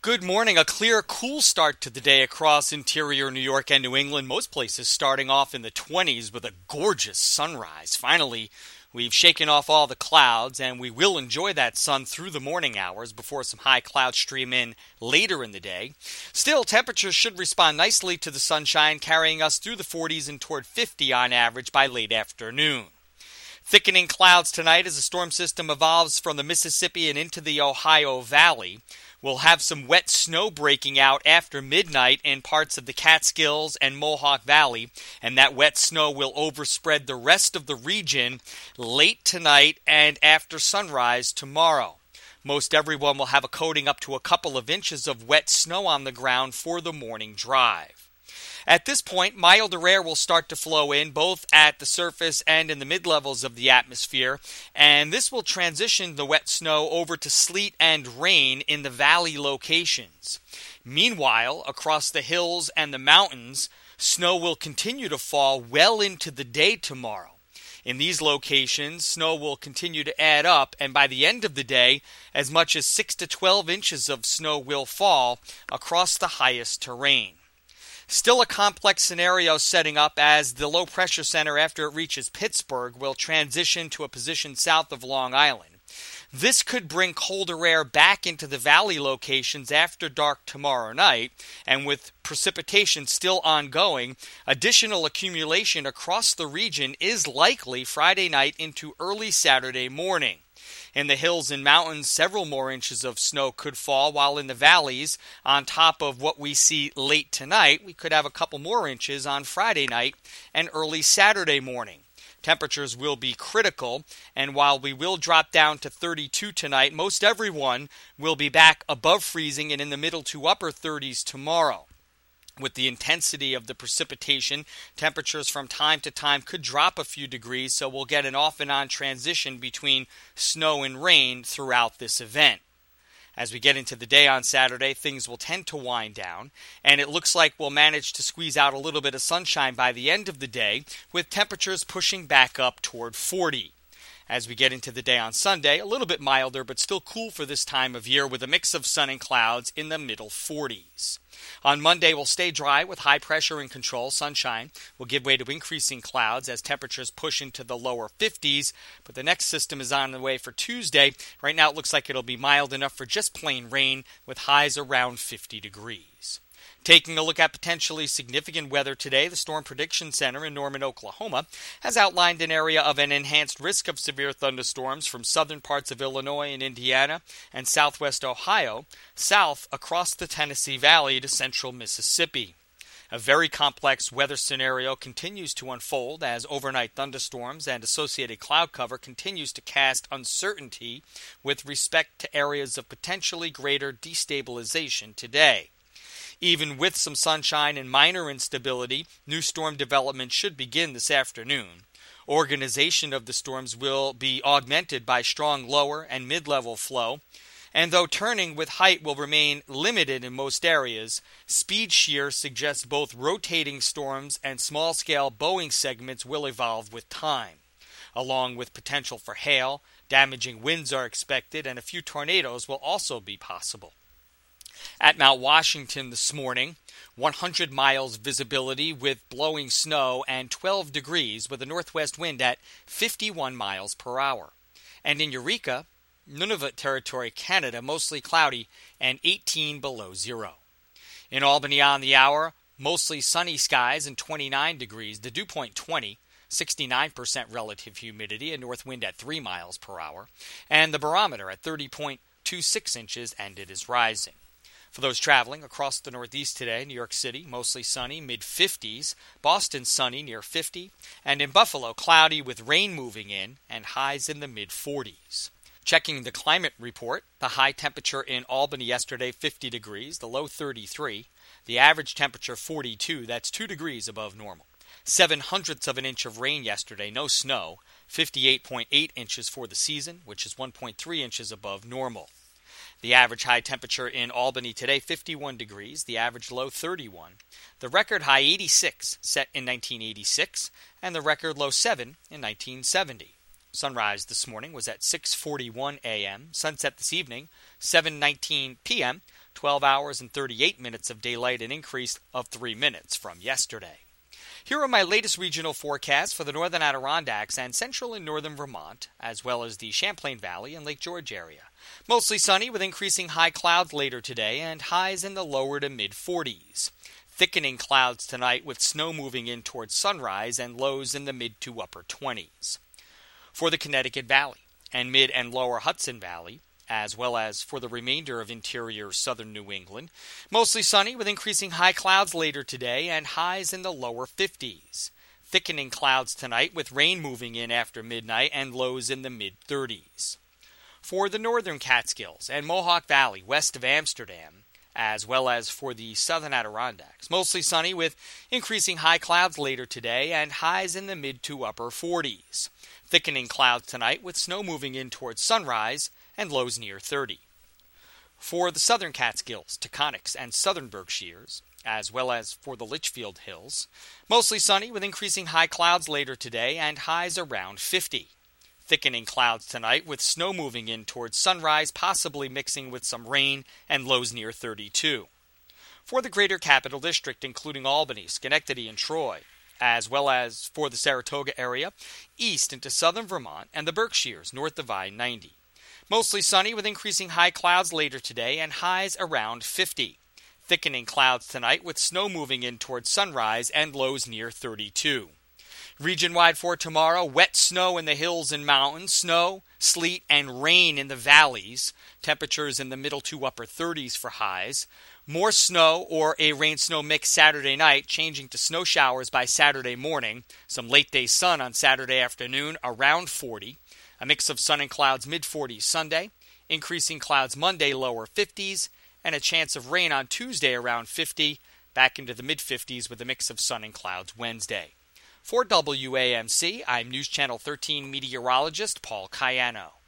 Good morning. A clear, cool start to the day across interior New York and New England. Most places starting off in the 20s with a gorgeous sunrise. Finally, we've shaken off all the clouds, and we will enjoy that sun through the morning hours before some high clouds stream in later in the day. Still, temperatures should respond nicely to the sunshine, carrying us through the 40s and toward 50 on average by late afternoon. Thickening clouds tonight as the storm system evolves from the Mississippi and into the Ohio Valley. We'll have some wet snow breaking out after midnight in parts of the Catskills and Mohawk Valley, and that wet snow will overspread the rest of the region late tonight and after sunrise tomorrow. Most everyone will have a coating up to a couple of inches of wet snow on the ground for the morning drive. At this point, milder air will start to flow in, both at the surface and in the mid-levels of the atmosphere, and this will transition the wet snow over to sleet and rain in the valley locations. Meanwhile, across the hills and the mountains, snow will continue to fall well into the day tomorrow. In these locations, snow will continue to add up, and by the end of the day, as much as 6 to 12 inches of snow will fall across the highest terrain. Still a complex scenario setting up as the low pressure center, after it reaches Pittsburgh, will transition to a position south of Long Island. This could bring colder air back into the valley locations after dark tomorrow night, and with precipitation still ongoing, additional accumulation across the region is likely Friday night into early Saturday morning. In the hills and mountains, several more inches of snow could fall, while in the valleys, on top of what we see late tonight, we could have a couple more inches on Friday night and early Saturday morning. Temperatures will be critical, and while we will drop down to 32 tonight, most everyone will be back above freezing and in the middle to upper 30s tomorrow. With the intensity of the precipitation, temperatures from time to time could drop a few degrees, so we'll get an off and on transition between snow and rain throughout this event. As we get into the day on Saturday, things will tend to wind down, and it looks like we'll manage to squeeze out a little bit of sunshine by the end of the day, with temperatures pushing back up toward 40. As we get into the day on Sunday, a little bit milder, but still cool for this time of year, with a mix of sun and clouds in the middle 40s. On Monday, we'll stay dry with high pressure in control. Sunshine will give way to increasing clouds as temperatures push into the lower 50s, but the next system is on the way for Tuesday. Right now, it looks like it'll be mild enough for just plain rain, with highs around 50 degrees. Taking a look at potentially significant weather today, the Storm Prediction Center in Norman, Oklahoma, has outlined an area of an enhanced risk of severe thunderstorms from southern parts of Illinois and Indiana and southwest Ohio, south across the Tennessee Valley to central Mississippi. A very complex weather scenario continues to unfold as overnight thunderstorms and associated cloud cover continues to cast uncertainty with respect to areas of potentially greater destabilization today. Even with some sunshine and minor instability, new storm development should begin this afternoon. Organization of the storms will be augmented by strong lower and mid-level flow, and though turning with height will remain limited in most areas, speed shear suggests both rotating storms and small-scale bowing segments will evolve with time. Along with potential for hail, damaging winds are expected, and a few tornadoes will also be possible. At Mount Washington this morning, 100 miles visibility with blowing snow and 12 degrees with a northwest wind at 51 miles per hour. And in Eureka, Nunavut Territory, Canada, mostly cloudy and 18 below zero. In Albany on the hour, mostly sunny skies and 29 degrees, the dew point 20, 69% relative humidity, a north wind at 3 miles per hour, and the barometer at 30.26 inches, and it is rising. For those traveling across the Northeast today, New York City, mostly sunny, mid-50s, Boston, sunny, near 50, and in Buffalo, cloudy with rain moving in and highs in the mid-40s. Checking the climate report, the high temperature in Albany yesterday, 50 degrees, the low 33, the average temperature 42, that's 2 degrees above normal. 0.07 of an inch of rain yesterday, no snow, 58.8 inches for the season, which is 1.3 inches above normal. The average high temperature in Albany today, 51 degrees. The average low, 31. The record high, 86, set in 1986, and the record low, 7 in 1970. Sunrise this morning was at 6:41 a.m. Sunset this evening, 7:19 p.m. 12 hours and 38 minutes of daylight, an increase of 3 minutes from yesterday. Here are my latest regional forecasts for the northern Adirondacks and central and northern Vermont, as well as the Champlain Valley and Lake George area. Mostly sunny with increasing high clouds later today and highs in the lower to mid-40s. Thickening clouds tonight with snow moving in towards sunrise and lows in the mid to upper 20s. For the Connecticut Valley and mid and lower Hudson Valley, as well as for the remainder of interior southern New England, mostly sunny with increasing high clouds later today and highs in the lower 50s. Thickening clouds tonight with rain moving in after midnight and lows in the mid-30s. For the northern Catskills and Mohawk Valley west of Amsterdam, as well as for the southern Adirondacks, mostly sunny with increasing high clouds later today and highs in the mid to upper 40s. Thickening clouds tonight with snow moving in towards sunrise and lows near 30. For the southern Catskills, Taconics, and southern Berkshires, as well as for the Litchfield Hills, mostly sunny with increasing high clouds later today and highs around 50. Thickening clouds tonight with snow moving in towards sunrise, possibly mixing with some rain, and lows near 32. For the greater Capital District, including Albany, Schenectady, and Troy, as well as for the Saratoga area, east into southern Vermont, and the Berkshires, north of I-90. Mostly sunny with increasing high clouds later today and highs around 50. Thickening clouds tonight with snow moving in towards sunrise and lows near 32. Region-wide for tomorrow, wet snow in the hills and mountains, snow, sleet, and rain in the valleys. Temperatures in the middle to upper 30s for highs. More snow or a rain-snow mix Saturday night, changing to snow showers by Saturday morning. Some late-day sun on Saturday afternoon, around 40. A mix of sun and clouds mid-40s Sunday. Increasing clouds Monday, lower 50s. And a chance of rain on Tuesday around 50. Back into the mid-50s with a mix of sun and clouds Wednesday. For WAMC, I'm News Channel 13 meteorologist Paul Cayano.